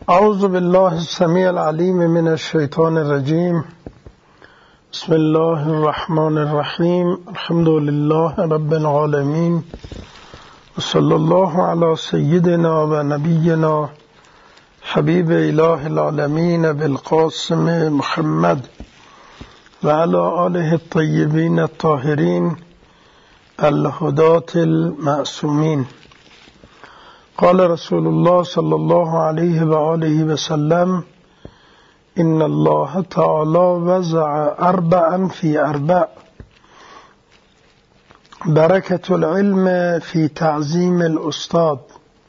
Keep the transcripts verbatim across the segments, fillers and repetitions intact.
اعوذ بالله السمیع العلیم من الشیطان الرجیم. بسم الله الرحمن الرحیم. الحمد لله رب العالمین و صلی الله علی سیدنا و نبینا حبیب اله العالمین بالقاسم محمد و علی آله الطیبین الطاهرین الهداة المعصومین. قال رسول الله صلى الله عليه وآله وسلم إن الله تعالى وزع أربعا في أربع: بركة العلم في تعظيم الأستاذ،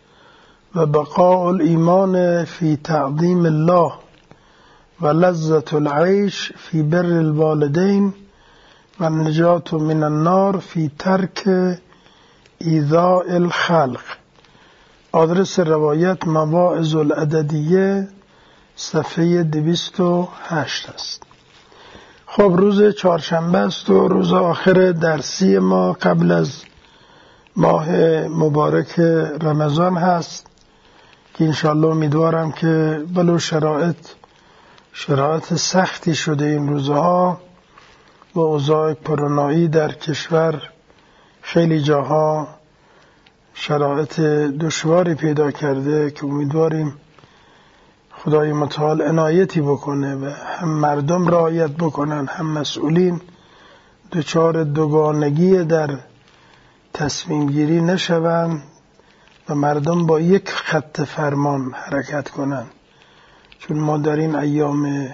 وبقاء الإيمان في تعظيم الله، ولذة العيش في بر الوالدين، والنجاة من النار في ترك إيذاء الخلق. آدرس روایت مواعظ العددیه صفحه دویست و هشت است. خب روز چهارشنبه است و روز آخر درسی ما قبل از ماه مبارک رمضان هست که انشالله امیدوارم که ولو شرایط شرایط سختی شده این روزها و اوضاع کرونایی در کشور خیلی جاها شرایط دشواری پیدا کرده که امیدواریم خدای متعال عنایتی بکنه و هم مردم رعایت بکنن هم مسئولین دچار دوگانگی در تصمیم گیری نشوند و مردم با یک خط فرمان حرکت کنن. چون ما در این ایام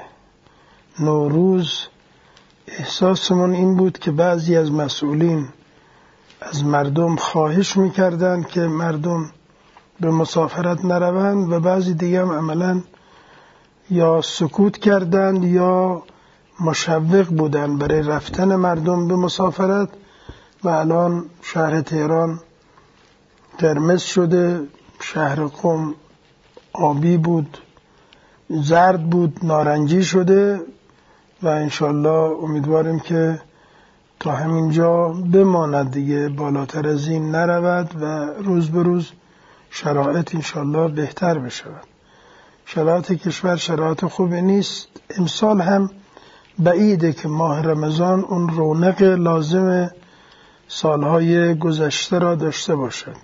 نوروز احساسمون این بود که بعضی از مسئولین از مردم خواهش میکردند که مردم به مسافرت نروند و بعضی دیگه هم عملاً یا سکوت کردند یا مشوق بودند برای رفتن مردم به مسافرت و الان شهر تهران قرمز شده، شهر قم آبی بود، زرد بود، نارنجی شده و انشالله امیدواریم که تا همینجا بماند دیگه، بالاتر از این نرود و روز به روز شرایط انشالله بهتر بشود. شرایط کشور شرایط خوبی نیست. امسال هم بعیده که ماه رمضان اون رونق لازم سالهای گذشته را داشته باشد.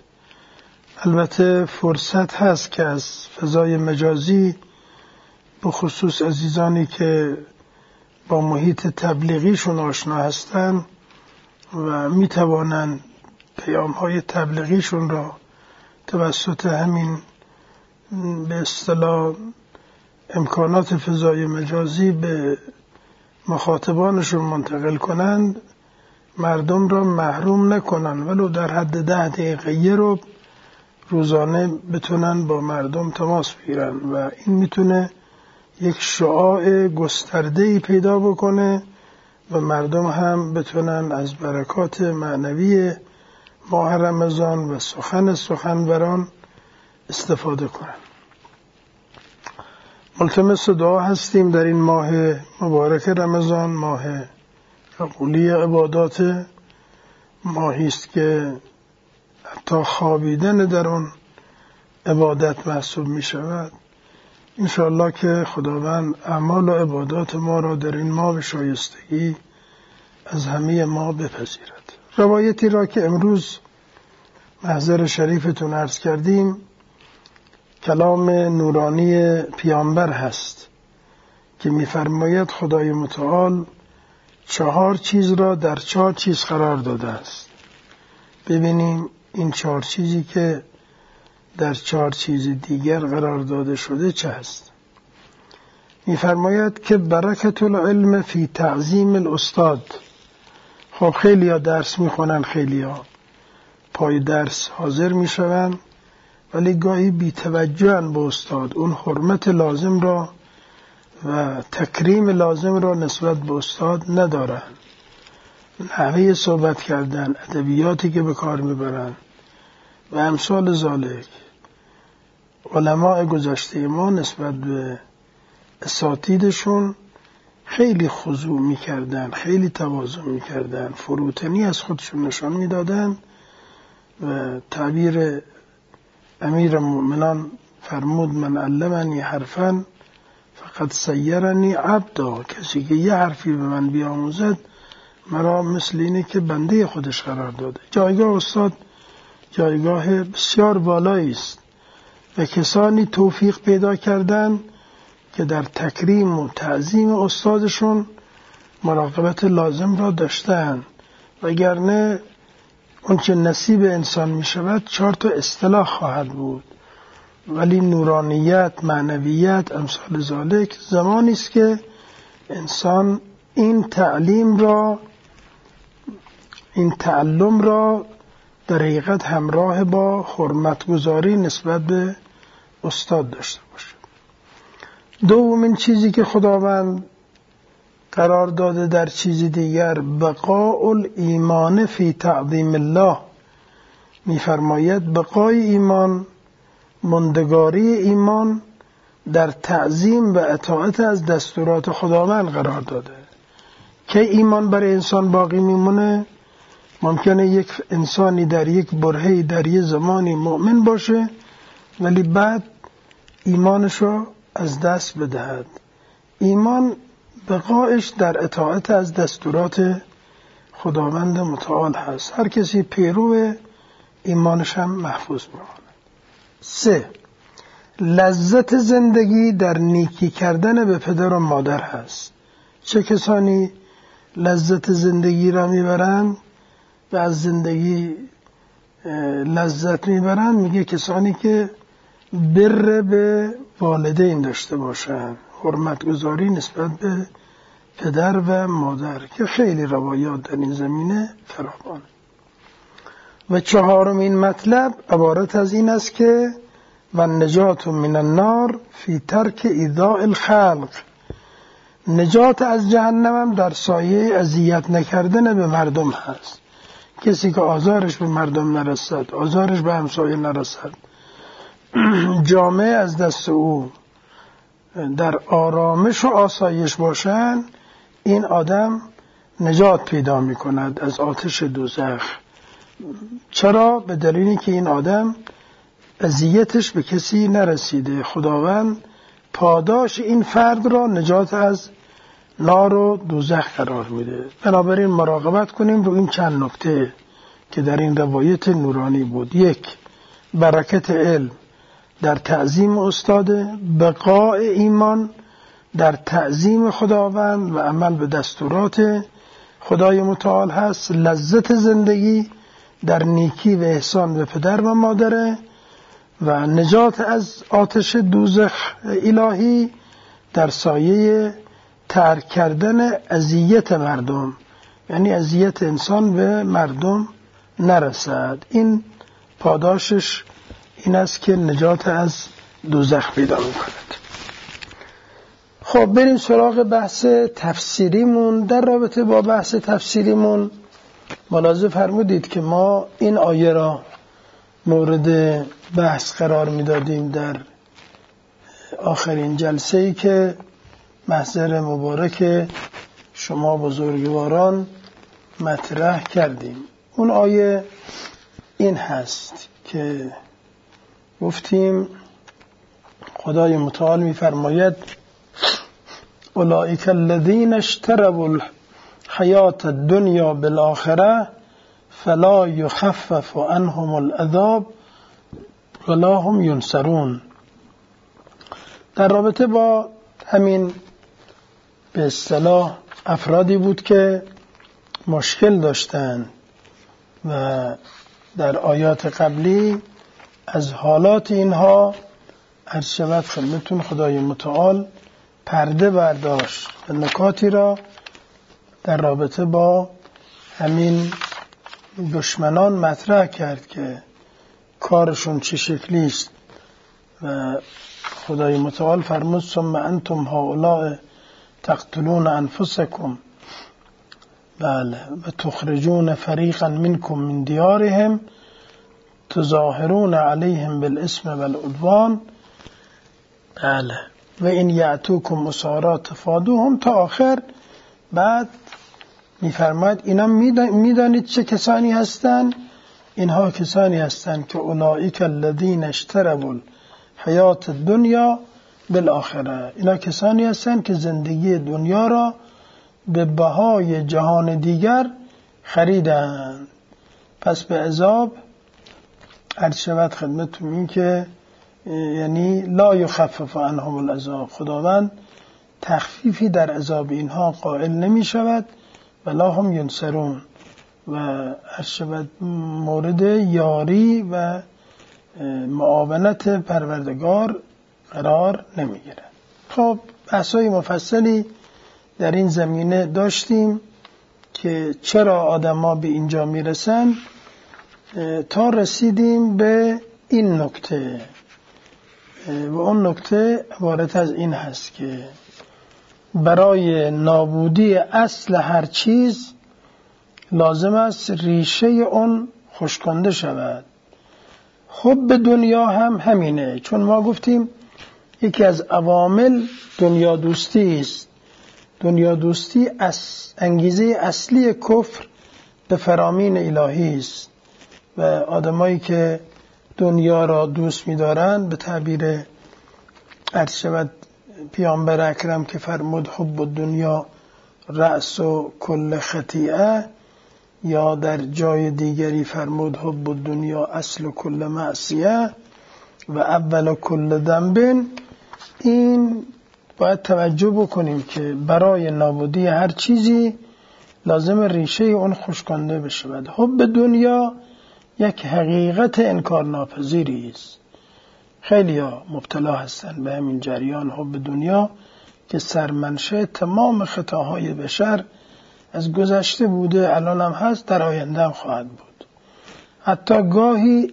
البته فرصت هست که از فضای مجازی به خصوص عزیزانی که با محیط تبلیغیشون آشنا هستن و می توانند پیام های تبلیغیشون را توسط همین به اصطلاح امکانات فضای مجازی به مخاطبانشون منتقل کنند، مردم را محروم نکنند، ولو در حد ده دقیقه رو روزانه بتونن با مردم تماس بگیرن و این میتونه یک شعاع گسترده‌ای پیدا بکنه و مردم هم بتونن از برکات معنوی ماه رمضان و سخن سخنوران استفاده کنن. ملتمس دعا هستیم در این ماه مبارک رمضان، ماه قبولی عبادات، ماهی است که حتی خوابیدن در آن عبادت محسوب می شود. انشاءالله که خداوند اعمال و عبادات ما را در این ماه به شایستگی از همه ما بپذیرد. روایتی را که امروز محضر شریفتون عرض کردیم کلام نورانی پیامبر هست که می‌فرماید خدای متعال چهار چیز را در چهار چیز قرار داده است. ببینیم این چهار چیزی که در چهار چیز دیگر قرار داده شده چه هست. می‌فرماید که برکت العلم فی تعظیم الاستاد. خب خیلی ها درس میخونن، خیلی ها پای درس حاضر میشون ولی گاهی بی توجهن به استاد، اون حرمت لازم را و تکریم لازم را نسبت به استاد ندارن. نحوه صحبت کردن، ادبیاتی که به کار میبرن و امثال ذالک. علماء گذشته ما نسبت به اساتیدشون خیلی خضوع میکردن، خیلی تواضع میکردن، فروتنی از خودشون نشان میدادن و تعبیر امیر المؤمنان فرمود من علمنی حرفا فقد سیرنی عبدا، کسی که یه حرفی به من بیاموزد مرا مثل اینه که بنده خودش قرار داده. جایگاه استاد جایگاه بسیار بالایی است و کسانی توفیق پیدا کردن که در تکریم و تعظیم استادشون مراقبت لازم را داشتن، وگرنه اون چه نصیب انسان می شود چهار تا اصطلاح خواهد بود. ولی نورانیت، معنویت، امثال ذالک زمانی است که انسان این تعلیم را، این تعلم را در حقیقت همراه با حرمتگذاری نسبت به استاد داشته باشد. دومین چیزی که خداوند قرار داده در چیز دیگر بقاء الایمان فی تعظیم الله، می‌فرماید بقای ایمان، ماندگاری ایمان در تعظیم و اطاعت از دستورات خداوند قرار داده. که ایمان برای انسان باقی میمونه؟ ممکنه یک انسانی در یک برهه‌ای در یک زمانی مؤمن باشه ولی بعد ایمانشو از دست بدهد. ایمان بقایش در اطاعت از دستورات خداوند متعال هست. هر کسی پیرو ایمانش هم محفوظ میمونه. سه، لذت زندگی در نیکی کردن به پدر و مادر هست. چه کسانی لذت زندگی را میبرند و از زندگی لذت میبرند؟ میگه کسانی که بر به والدین داشته باشند، حرمتگذاری نسبت به پدر و مادر، که خیلی روایات در این زمینه فراوانه. و چهارمین مطلب عبارت از این است که و نجات من النار فی ترک ایذاء الخلق، نجات از جهنم هم در سایه اذیت نکردن به مردم هست. کسی که آزارش به مردم نرسد، آزارش به همسایه نرسد، جامعه از دست او در آرامش و آسایش باشن، این آدم نجات پیدا می کند از آتش دوزخ. چرا؟ به دلیلی که این آدم اذیتش به کسی نرسیده. خداوند پاداش این فرد را نجات از نار و دوزخ قرار میده. بنابراین مراقبت کنیم رو این چند نکته که در این روایت نورانی بود. یک، برکت علم در تعظیم استاد، بقاء ایمان در تعظیم خداوند و عمل به دستورات خدای متعال هست، لذت زندگی در نیکی و احسان به پدر و مادر و نجات از آتش دوزخ الهی در سایه ترک کردن اذیت مردم، یعنی اذیت انسان به مردم نرسد. این پاداشش این است که نجات از دوزخ پیدا می‌کند. خب بریم سراغ بحث تفسیریمون. در رابطه با بحث تفسیریمون ملاحظه فرمودید که ما این آیه را مورد بحث قرار میدادیم در آخرین جلسه‌ای که محضر مبارک شما بزرگواران مطرح کردیم. اون آیه این هست که گفتیم خدای متعال می‌فرماید اولئک الذین اشتروا الحیات الدنیا بالآخره فلا یخفف عنهم العذاب ولا هم ینصرون. در رابطه با همین به اصطلاح افرادی بود که مشکل داشتند و در آیات قبلی از حالات اینها عرض شود خدمتتون خدای متعال پرده برداشت و نکاتی را در رابطه با همین دشمنان مطرح کرد که کارشون چه شکلی است و خدای متعال فرمود ثم انتم هؤلاء تقتلون انفسکم بله و تخرجون فریقا منکم من دیارهم تظاهرون علیهم بالاسم والعدوان بله و این یعتوکم اسارا تفادوهم تا آخر. بعد میفرماید اینا میدانید چه کسانی هستند؟ اینها کسانی هستند که اولئک الذین اشتروا حیات دنیا بالآخره. اینا کسانی هستند که زندگی دنیا را به بهای جهان دیگر خریدند. پس به عذاب عرض شود خدمتتون این که یعنی لا یخفف عنهم العذاب، خداوند تخفیفی در عذاب اینها قائل نمی شود ولا هم ینصرون و عرض شود مورد یاری و معاونت پروردگار قرار نمی گیرد. خب بحثای مفصلی در این زمینه داشتیم که چرا آدم‌ها به اینجا میرسن تا رسیدیم به این نکته و اون نکته عبارت از این هست که برای نابودی اصل هر چیز لازم است ریشه اون خشکانده شود. حب دنیا هم همینه، چون ما گفتیم یکی از عوامل دنیا دوستی است. دنیا دوستی از انگیزه اصلی کفر به فرامین الهی است و آدمایی که دنیا را دوست می‌دارند به تعبیر عرض شود پیامبر اکرم که فرمود حب الدنیا رأس و کل خطیئه، یا در جای دیگری فرمود حب الدنیا اصل و کل معصیه و اول کل ذنب. این باید توجه بکنیم که برای نابودی هر چیزی لازم ریشه اون خشکانده بشود. حب دنیا یک حقیقت انکار ناپذیری است. خیلی ها مبتلا هستند به همین جریان حب دنیا که سرمنشه تمام خطاهای بشر از گذشته بوده، الان هم هست، در آینده هم خواهد بود. حتی گاهی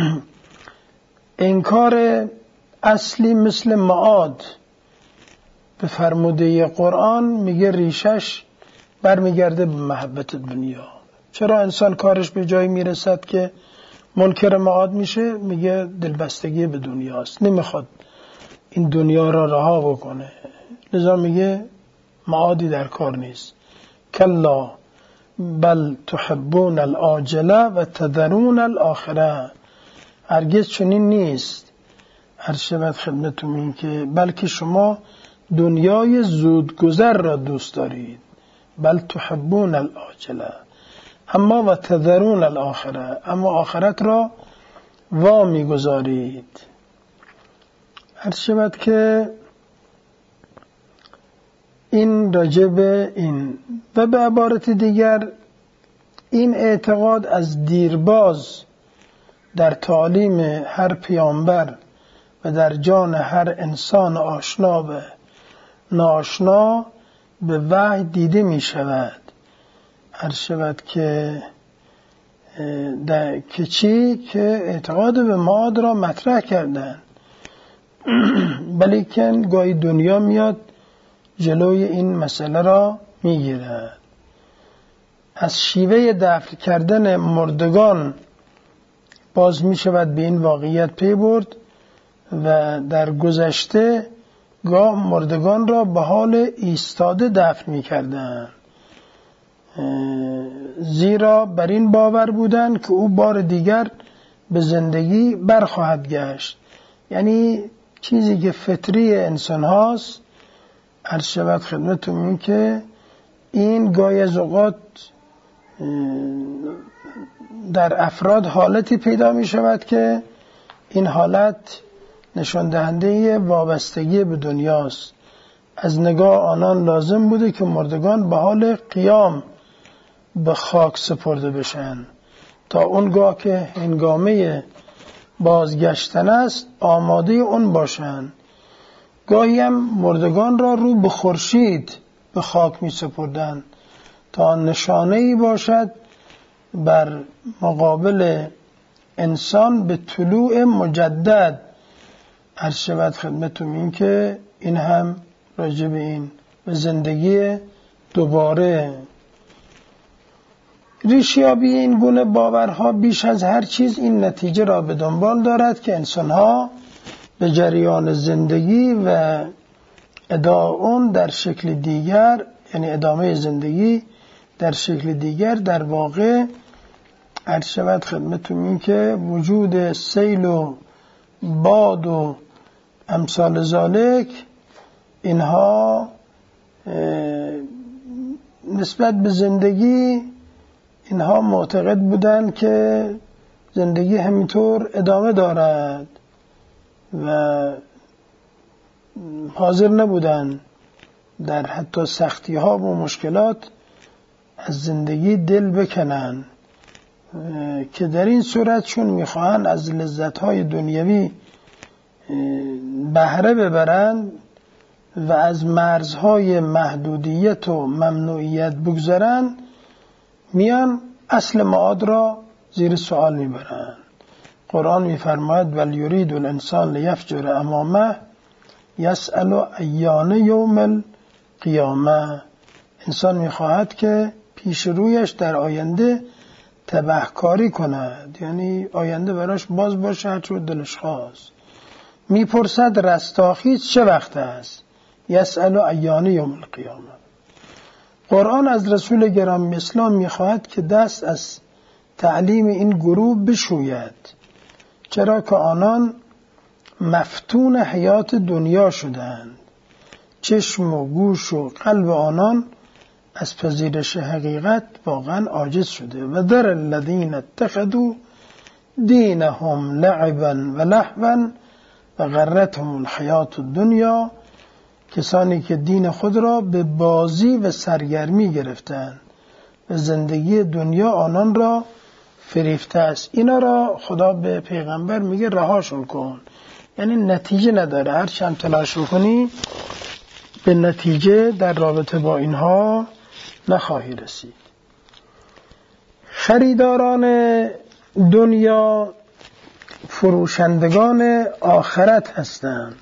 انکار اصلی مثل معاد به فرموده قرآن میگه ریشش برمیگرده به محبت دنیا. چرا انسان کارش به جایی میرسد که منکر معاد میشه؟ میگه دلبستگی به دنیاست، نمیخواد این دنیا را رها بکنه، لذا میگه معادی در کار نیست. کلا بل تحبون العاجله و تذرون الاخره. هرگز چنین نیست. عرض شود خدمتتون این که بلکه شما دنیای زودگذر را دوست دارید. بل تحبون العاجله اما و تذرون الاخره، اما آخرت را وا میگذارید. عرض شود که این راجب این و به عبارت دیگر این اعتقاد از دیرباز در تعلیم هر پیامبر و در جان هر انسان آشنا به ناآشنا به وحی دیده می شود. عرض شود که در که چی که اعتقاد به معاد را مطرح کردن ولیکن گاهی دنیا میاد جلوی این مسئله را میگیرد. از شیوه دفن کردن مردگان باز می شود به این واقعیت پی برد و در گذشته گاه مردگان را به حال ایستاده دفن می کردن، زیرا بر این باور بودند که او بار دیگر به زندگی برخواهد گشت. یعنی چیزی که فطری انسان هاست. عرض شود خدمتتون این که این گاهی از اوقات در افراد حالتی پیدا می شود که این حالت نشان دهنده وابستگی به دنیاست. از نگاه آنان لازم بوده که مردگان به حال قیام به خاک سپرده بشن تا اونگاه که هنگامه بازگشتن است آماده اون باشند. گاهی هم مردگان را رو به خورشید به خاک می سپردن تا نشانه ای باشد بر مقابل انسان به طلوع مجدد. عرض شود خدمتتون این که این هم راجع به این به زندگی دوباره. ریشیابی این گونه باورها بیش از هر چیز این نتیجه را به دنبال دارد که انسانها به جریان زندگی و ادامه اون در شکل دیگر، یعنی ادامه زندگی در شکل دیگر، در واقع عرض شود خدمتتون این که وجود سیل و باد و امثال ذالک، اینها نسبت به زندگی اینها معتقد بودن که زندگی همینطور ادامه دارد و حاضر نبودن در حتی سختی ها و مشکلات از زندگی دل بکنن، که در این صورت چون میخواهن از لذت های دنیوی بهره ببرن و از مرزهای محدودیت و ممنوعیت بگذارن، میان اصل معاد را زیر سوال میبرن. قرآن میفرماید ول یرید الانسان لیفجر امامه یسأل ایان یوم القیامه. انسان میخواهد که پیش رویش در آینده تبهکاری کند، یعنی آینده براش باز باشه هر چه دلش خواست. میپرسد رستاخیز چه وقت است؟ یسأل ایان یوم القیامه. قرآن از رسول گرامی اسلام میخواهد که دست از تعلیم این گروه بشوید، چرا که آنان مفتون حیات دنیا شدند. چشم و گوش و قلب آنان از پذیرش حقیقت واقعا عاجز شده. و در الذین اتخذوا دینهم لعبا و لهوا و غرتهم الحیات الدنیا، کسانی که دین خود را به بازی و سرگرمی گرفتند و زندگی دنیا آنان را فریفته است. اینا را خدا به پیغمبر میگه رهاشون کن، یعنی نتیجه نداره، هر چند تلاش کنی به نتیجه در رابطه با اینها نخواهی رسید. خریداران دنیا فروشندگان آخرت هستند.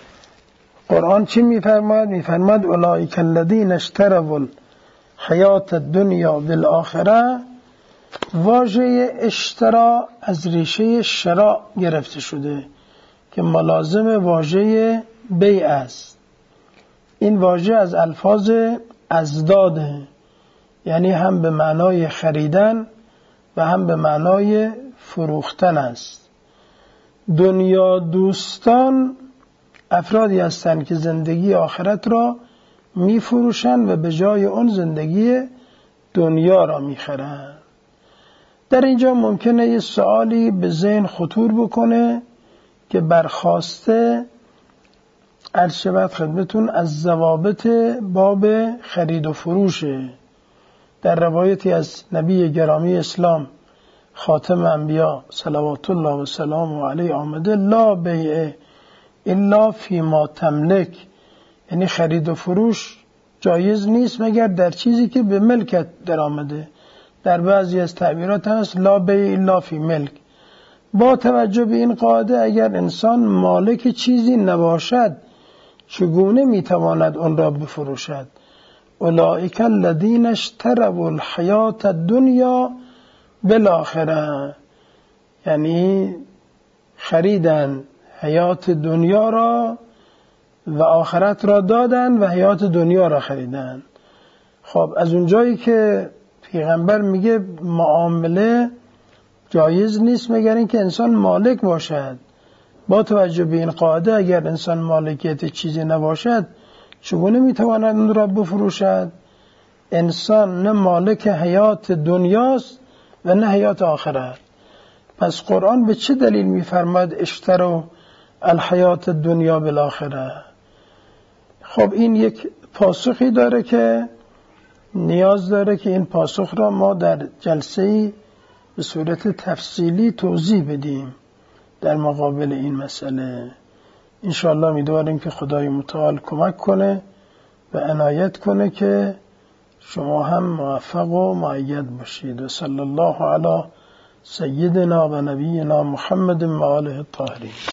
قرآن چی میفرماید؟ میفرماید اولئک الذین اشتروا الحیات الدنیا بالآخره. واژه اشترا از ریشه شراء گرفته شده که ملازم واژه بیع است. این واژه از الفاظ ازداده، یعنی هم به معنای خریدن و هم به معنای فروختن است. دنیا دوستان افرادی هستند که زندگی آخرت را می فروشند و به جای اون زندگی دنیا را می خرند. در اینجا ممکنه یه سوالی به ذهن خطور بکنه که برخواسته عرض شود خدمتون از ضوابط باب خرید و فروشه. در روایتی از نبی گرامی اسلام خاتم انبیا صلوات الله و سلام علیه آمده لا بیع الا فیما تملک، یعنی خرید و فروش جایز نیست مگر در چیزی که به ملکت در آمده. در بعضی از تعبیرات هست لا بیع الا فی ملک. با توجه به این قاعده اگر انسان مالک چیزی نباشد چگونه میتواند آن را بفروشد؟ اولئک الذین اشتروا الحیات الدنیا بالآخره، یعنی خریدن حیات دنیا را و آخرت را دادن و حیات دنیا را خریدن. خب از اونجایی که پیغمبر میگه معامله جایز نیست مگر اینکه انسان مالک باشد، با توجه به این قاعده اگر انسان مالکیت چیزی نباشد چگونه میتواند اون را بفروشد؟ انسان نه مالک حیات دنیاست و نه حیات آخرت. پس قرآن به چه دلیل میفرماید اشتروا الحیات الدنیا بالآخره؟ خب این یک پاسخی داره که نیاز داره که این پاسخ را ما در جلسه‌ای به صورت تفصیلی توضیح بدیم در مقابل این مسئله. انشاءالله امیدواریم که خدای متعال کمک کنه و عنایت کنه که شما هم موفق و مؤید باشید. و صلی الله علی سیدنا و نبینا محمد و آله الطاهرین.